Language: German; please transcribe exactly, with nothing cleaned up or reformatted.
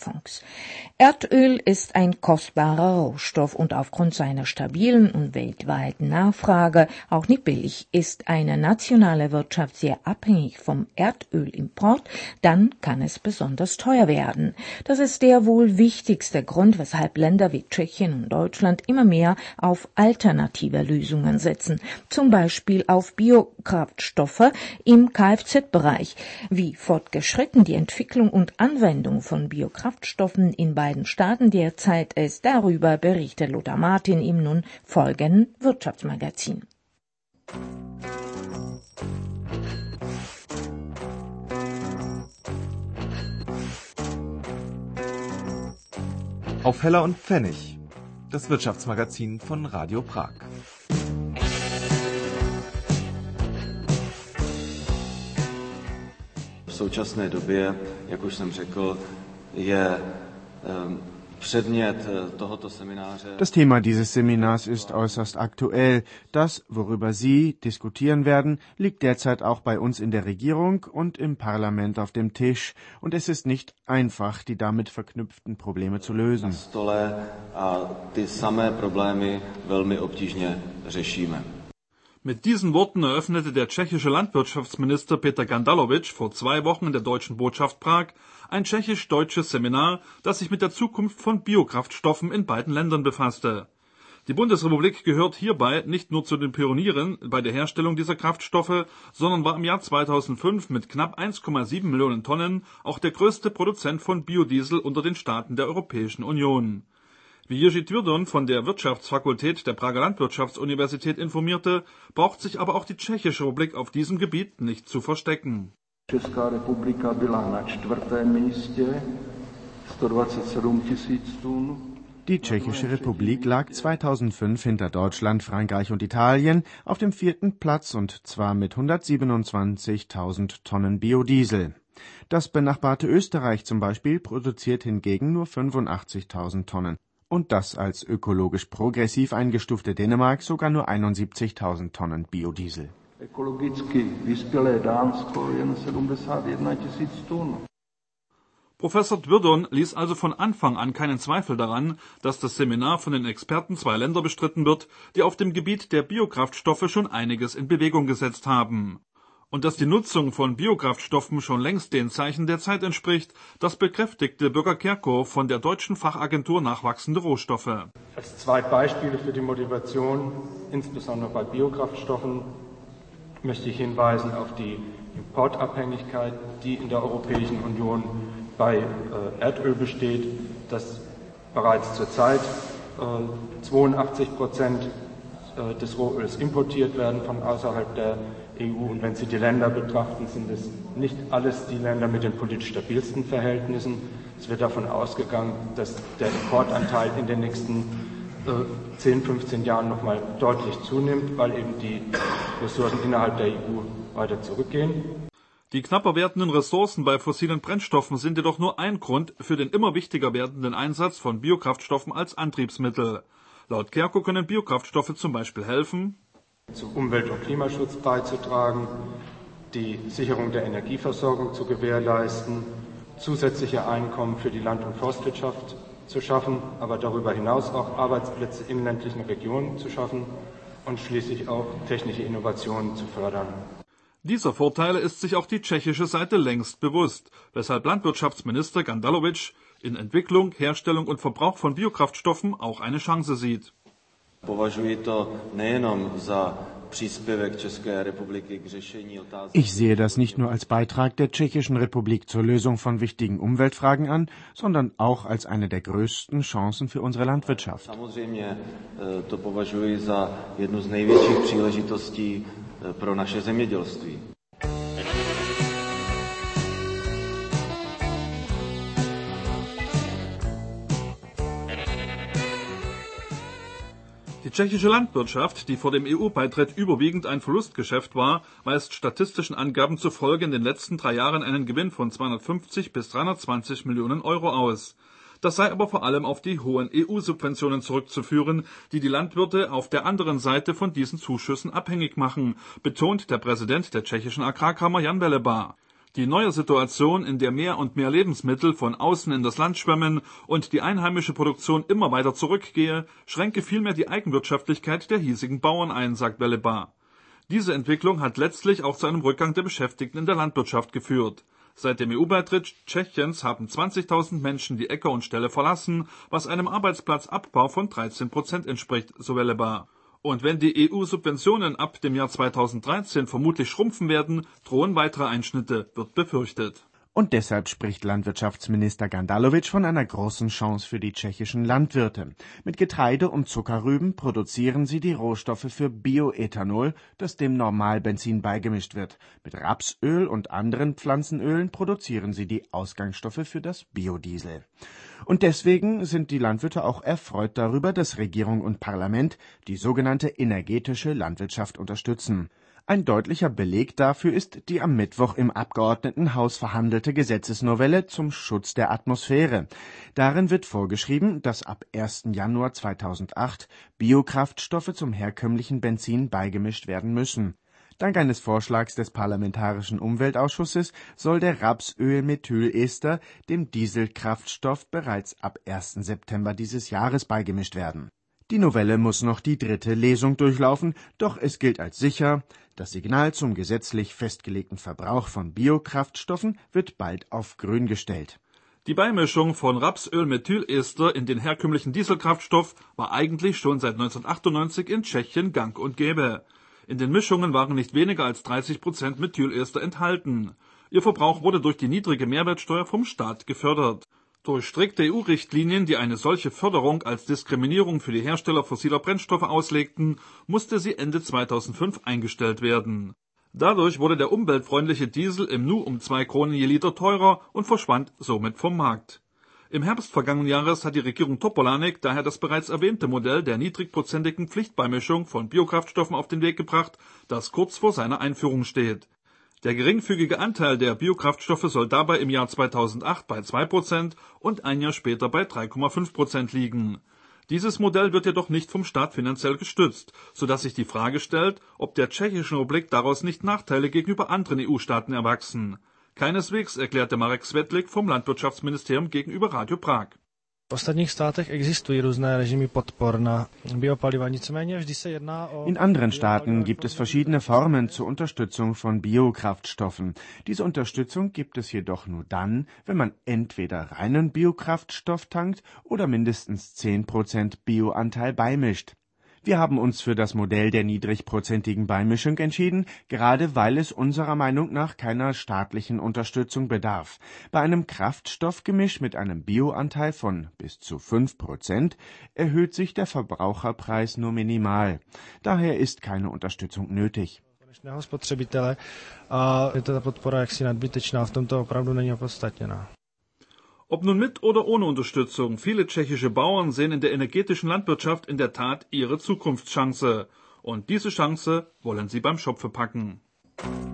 Erntefonds. Erdöl ist ein kostbarer Rohstoff und aufgrund seiner stabilen und weltweiten Nachfrage auch nicht billig. Ist eine nationale Wirtschaft sehr abhängig vom Erdölimport, dann kann es besonders teuer werden. Das ist der wohl wichtigste Grund, weshalb Länder wie Tschechien und Deutschland immer mehr auf alternative Lösungen setzen, zum Beispiel auf Biokraftstoffe im Kfz-Bereich. Wie fortgeschritten die Entwicklung und Anwendung von Biokraftstoffen in beiden Staaten derzeit ist, darüber berichtet Lothar Martin im nun folgenden Wirtschaftsmagazin. Auf Heller und Pfennig, das Wirtschaftsmagazin von Radio Prag. V současné době, jak už jsem řekl, je předmět tohoto semináře. Das Thema dieses Seminars ist äußerst aktuell. Das, worüber Sie diskutieren werden, liegt derzeit auch bei uns in der Regierung und im Parlament auf dem Tisch. Und es ist nicht einfach, die damit verknüpften Probleme zu lösen. Na stole a ty samé problémy velmi obtížně řešíme. Mit diesen Worten eröffnete der tschechische Landwirtschaftsminister Peter Gandalovič vor zwei Wochen in der deutschen Botschaft Prag ein tschechisch-deutsches Seminar, das sich mit der Zukunft von Biokraftstoffen in beiden Ländern befasste. Die Bundesrepublik gehört hierbei nicht nur zu den Pionieren bei der Herstellung dieser Kraftstoffe, sondern war im Jahr zweitausendfünf mit knapp eins Komma sieben Millionen Tonnen auch der größte Produzent von Biodiesel unter den Staaten der Europäischen Union. Wie Jiří Tvirdon von der Wirtschaftsfakultät der Prager Landwirtschaftsuniversität informierte, braucht sich aber auch die Tschechische Republik auf diesem Gebiet nicht zu verstecken. Česká republika byla na čtvrtém místě, sto dvacet sedm tisíc tun. Die Tschechische Republik lag zweitausendfünf hinter Deutschland, Frankreich und Italien auf dem vierten Platz und zwar mit hundertsiebenundzwanzigtausend Tonnen Biodiesel. Das benachbarte Österreich zum Beispiel produziert hingegen nur fünfundachtzigtausend Tonnen. Und das als ökologisch progressiv eingestufte Dänemark sogar nur einundsiebzigtausend Tonnen Biodiesel. Ekologicky vyspělé Dánsko jen sedmdesátjedein tisíc tun. Professor Tvirdon ließ also von Anfang an keinen Zweifel daran, dass das Seminar von den Experten zwei Länder bestritten wird, die auf dem Gebiet der Biokraftstoffe schon einiges in Bewegung gesetzt haben. Und dass die Nutzung von Biokraftstoffen schon längst den Zeichen der Zeit entspricht, das bekräftigte Bürger Kerkhoff von der deutschen Fachagentur Nachwachsende Rohstoffe. Als zwei Beispiele für die Motivation, insbesondere bei Biokraftstoffen, möchte ich hinweisen auf die Importabhängigkeit, die in der Europäischen Union bei äh, Erdöl besteht, das bereits zurzeit äh, zweiundachtzig Prozent äh, des Rohöls importiert werden von außerhalb der E U. Und wenn Sie die Länder betrachten, sind es nicht alles die Länder mit den politisch stabilsten Verhältnissen. Es wird davon ausgegangen, dass der Importanteil in den nächsten äh, zehn, fünfzehn Jahren nochmal deutlich zunimmt, weil eben die Ressourcen innerhalb der E U weiter zurückgehen. Die knapper werdenden Ressourcen bei fossilen Brennstoffen sind jedoch nur ein Grund für den immer wichtiger werdenden Einsatz von Biokraftstoffen als Antriebsmittel. Laut Kerko können Biokraftstoffe zum Beispiel helfen, zu Umwelt- und Klimaschutz beizutragen, die Sicherung der Energieversorgung zu gewährleisten, zusätzliche Einkommen für die Land- und Forstwirtschaft zu schaffen, aber darüber hinaus auch Arbeitsplätze in ländlichen Regionen zu schaffen und schließlich auch technische Innovationen zu fördern. Dieser Vorteile ist sich auch die tschechische Seite längst bewusst, weshalb Landwirtschaftsminister Gandalovič in Entwicklung, Herstellung und Verbrauch von Biokraftstoffen auch eine Chance sieht. Ich sehe das nicht nur als Beitrag der Tschechischen Republik zur Lösung von wichtigen Umweltfragen an, sondern auch als eine der größten Chancen für unsere Landwirtschaft. Samozřejmě to považuji za jednu z největších příležitostí pro naše zemědělství. Die tschechische Landwirtschaft, die vor dem E U-Beitritt überwiegend ein Verlustgeschäft war, weist statistischen Angaben zufolge in den letzten drei Jahren einen Gewinn von zweihundertfünfzig bis dreihundertzwanzig Millionen Euro aus. Das sei aber vor allem auf die hohen E U-Subventionen zurückzuführen, die die Landwirte auf der anderen Seite von diesen Zuschüssen abhängig machen, betont der Präsident der tschechischen Agrarkammer Jan Veleba. Die neue Situation, in der mehr und mehr Lebensmittel von außen in das Land schwemmen und die einheimische Produktion immer weiter zurückgehe, schränke vielmehr die Eigenwirtschaftlichkeit der hiesigen Bauern ein, sagt Veleba. Diese Entwicklung hat letztlich auch zu einem Rückgang der Beschäftigten in der Landwirtschaft geführt. Seit dem E U-Beitritt Tschechiens haben zwanzigtausend Menschen die Äcker und Ställe verlassen, was einem Arbeitsplatzabbau von dreizehn Prozent entspricht, so Veleba. Und wenn die E U-Subventionen ab dem Jahr zweitausenddreizehn vermutlich schrumpfen werden, drohen weitere Einschnitte, wird befürchtet. Und deshalb spricht Landwirtschaftsminister Gandalovic von einer großen Chance für die tschechischen Landwirte. Mit Getreide und Zuckerrüben produzieren sie die Rohstoffe für Bioethanol, das dem Normalbenzin beigemischt wird. Mit Rapsöl und anderen Pflanzenölen produzieren sie die Ausgangsstoffe für das Biodiesel. Und deswegen sind die Landwirte auch erfreut darüber, dass Regierung und Parlament die sogenannte energetische Landwirtschaft unterstützen. Ein deutlicher Beleg dafür ist die am Mittwoch im Abgeordnetenhaus verhandelte Gesetzesnovelle zum Schutz der Atmosphäre. Darin wird vorgeschrieben, dass ab ersten Januar zweitausendacht Biokraftstoffe zum herkömmlichen Benzin beigemischt werden müssen. Dank eines Vorschlags des Parlamentarischen Umweltausschusses soll der Rapsölmethylester dem Dieselkraftstoff bereits ab ersten September dieses Jahres beigemischt werden. Die Novelle muss noch die dritte Lesung durchlaufen, doch es gilt als sicher, das Signal zum gesetzlich festgelegten Verbrauch von Biokraftstoffen wird bald auf grün gestellt. Die Beimischung von Rapsölmethylester in den herkömmlichen Dieselkraftstoff war eigentlich schon seit neunzehnhundertachtundneunzig in Tschechien gang und gäbe. In den Mischungen waren nicht weniger als dreißig Prozent Methylester enthalten. Ihr Verbrauch wurde durch die niedrige Mehrwertsteuer vom Staat gefördert. Durch strikte E U-Richtlinien, die eine solche Förderung als Diskriminierung für die Hersteller fossiler Brennstoffe auslegten, musste sie Ende zweitausendfünf eingestellt werden. Dadurch wurde der umweltfreundliche Diesel im Nu um zwei Kronen je Liter teurer und verschwand somit vom Markt. Im Herbst vergangenen Jahres hat die Regierung Topolánek daher das bereits erwähnte Modell der niedrigprozentigen Pflichtbeimischung von Biokraftstoffen auf den Weg gebracht, das kurz vor seiner Einführung steht. Der geringfügige Anteil der Biokraftstoffe soll dabei im Jahr zweitausendacht bei zwei Prozent und ein Jahr später bei drei Komma fünf Prozent liegen. Dieses Modell wird jedoch nicht vom Staat finanziell gestützt, sodass sich die Frage stellt, ob der Tschechischen Republik daraus nicht Nachteile gegenüber anderen E U-Staaten erwachsen. Keineswegs, erklärte Marek Svetlik vom Landwirtschaftsministerium gegenüber Radio Prag. V ostatních státech existují různé režimy podpor na biopaliva, nicméně vždy se jedná o... In anderen Staaten gibt es verschiedene Formen zur Unterstützung von Biokraftstoffen. Diese Unterstützung gibt es jedoch nur dann, wenn man entweder reinen Biokraftstoff tankt oder mindestens zehn Prozent Bioanteil beimischt. Wir haben uns für das Modell der niedrigprozentigen Beimischung entschieden, gerade weil es unserer Meinung nach keiner staatlichen Unterstützung bedarf. Bei einem Kraftstoffgemisch mit einem Bioanteil von bis zu fünf Prozent erhöht sich der Verbraucherpreis nur minimal. Daher ist keine Unterstützung nötig. Spotřebitele a je to ta podpora jaksi nadbytečná, v tomto opravdu není opodstatněná. Ob nun mit oder ohne Unterstützung, viele tschechische Bauern sehen in der energetischen Landwirtschaft in der Tat ihre Zukunftschance. Und diese Chance wollen sie beim Schopfe packen.